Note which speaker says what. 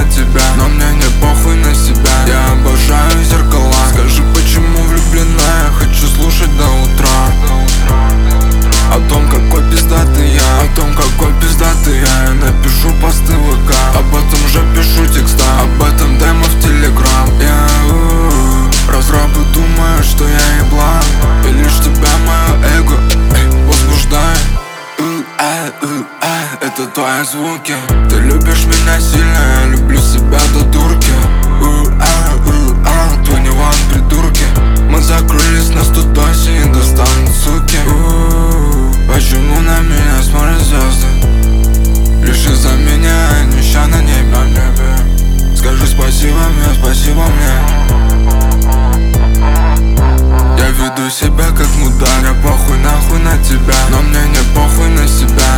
Speaker 1: на тебя, но мне не похуй на себя. Я обожаю зеркала. Скажи, почему влюбленная, хочу слушать до утра. О том, какой пиздатый я, о том, какой пиздатый я напишу посты в ВК, об этом же пишу текста, об этом демо в Телеграм. Я разрабы думают, что я еблан, и лишь тебя мое эго возбуждает. Это твои звуки. Ты любишь меня сильно, я люблю себя до дурки. 21 придурки. Мы закрылись на студосе и достанут суки. Почему на меня смотрят звезды? Лишь из-за меня они ща на небе. Скажи спасибо мне, спасибо мне. Я веду себя как мудак. Я похуй нахуй на тебя, но мне не похуй на себя.